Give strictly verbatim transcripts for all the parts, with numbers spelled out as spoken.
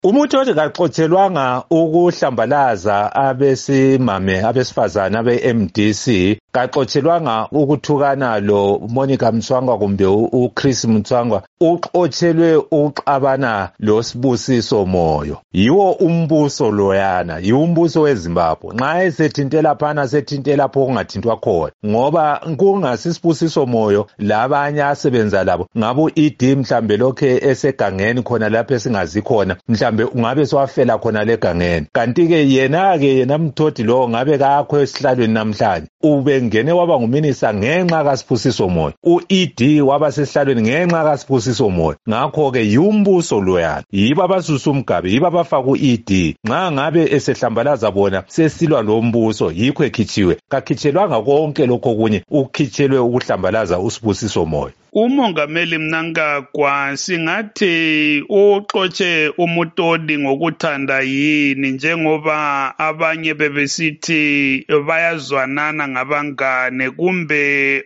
Umuntu othi kaxotshelwanga ukuhlambalaza abesimame abesifazana abe-M D C, kaxotshelwanga ukuthukana lo Monica Mtswangwa kumbe uChris Mtswangwa, uxotshelwe uxabana lo Sibusiso Moyo. Yiwo umbuso loyana, yiwo umbuso weZimbabwe. Nxa esethintela phana sethintela lapho kungathintwa khona, ngoba kungasisibusiso Moyo labanye asebenza labo ngabo E D mhlambe lokhe esegangeni khona lapho esingazi khona, mhlambe ungabe swafela khona legangeni. Kanti ke yena ke yena Mthodi lo ngabe kakho esihlalweni namhlanje, ubengene waba nguminista ngenxa kaSibusiso Moyo, u-E D waba sesihlalweni ngenxa kaSibusiso Moyo. Ngakho ke yumbuso loyana, yiba abasusa umgabe, yiba abafaka u-E D. Nxa ngabe esehlambalaza bona sesilwa lo mbuso, yikho ekhitshiwe. Kakhitshelwanga konke lokho kunye, ukhitshelwe ukuhlambalaza uSibusiso Moyo. Umongameli Mnangagwa singathi uxotshe uMutodi ngokuthanda yini, njengoba abanye bebesithi bayazwanana ngabangane, kumbe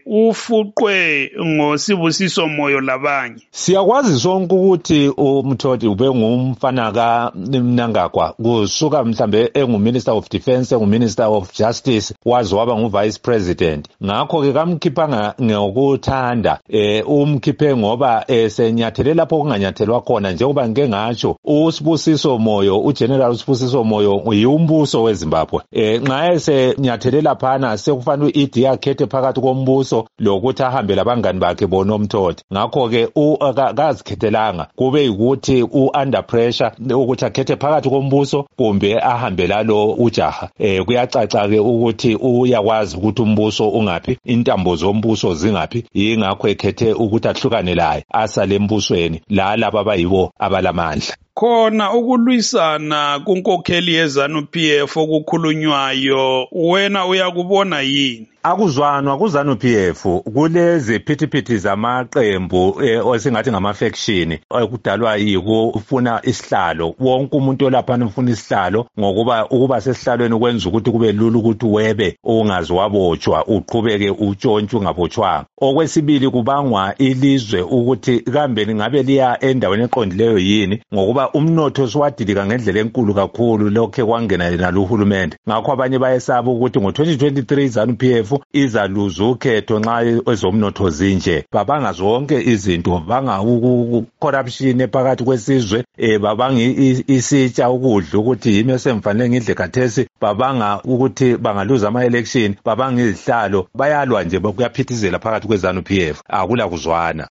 ufuqwe ngoSibusiso Moyo labanye? Siyakwazi sonke ukuthi uMutodi ube ngumfana kaMnangagwa kusuka mhlambe enguMinister of Defence, enguMinister of Justice, waze waba nguVice President. Ngakho ke kamkhiphanga ngokuthanda, eh umkhiphe ngoba esenyathele lapho kunganyathelwa khona. Njengoba ngike ngatsho, uSibusiso Moyo, uGeneral uSibusiso Moyo uyumbuso weZimbabwe. Eh nxa esenyathele laphana sekufanele u-E D akhethe phakathi kombuso lokuthi ahambe labangani bakhe boNomthodi. Ngakho ke akazikhethelanga, kube yikuthi u-under pressure ukuthi akhethe phakathi kombuso kumbe ahambe lalo ujaha. Eh kuyacaca ke ukuthi uyakwazi ukuthi umbuso ungaphi, intambo zombuso zingaphi, yingakho ekhethe ukuthi ahlukane laye asale embusweni la laba abayibo abalamandla. Khona ukulwisana kunkokheli yeZANU P F okukhulunywayo, wena uyakubona yini? Akuzwanwa kuZANU P F kulezi phithiphithi zamaqembu esingathi ngama-faction okudalwa yikufuna isihlalo. Wonke umuntu olaphana ufuna isihlalo, ngokuba ukuba sesihlalweni kwenza ukuthi kube lula ukuthi webe ungazi wabotshwa, uqhubeke utshontshe ungabotshwanga. Okwesibili kubangwa ilizwe ukuthi kambe lingabe liya endaweni eqondileyo yini, ngokuba umnotho siwadilika ngendlela enkulu kakhulu lokhe kwangena yena luhulumende. Ngakho abanye bayesaba ukuthi ngo-twenty twenty-three ZANU P F izaluza ukhetho nxa ezomnotho zinje. Babanga zonke izinto, banga corruption phakathi kwesizwe, eh babangi isitsha ukudla ukuthi yimi esemfanele ngidle khathesi, babanga ukuthi bangaluza ama-election, babanga izihlalo, bayalwa nje kuyaphithizela phakathi kweZANU P F. Akula kuzwana.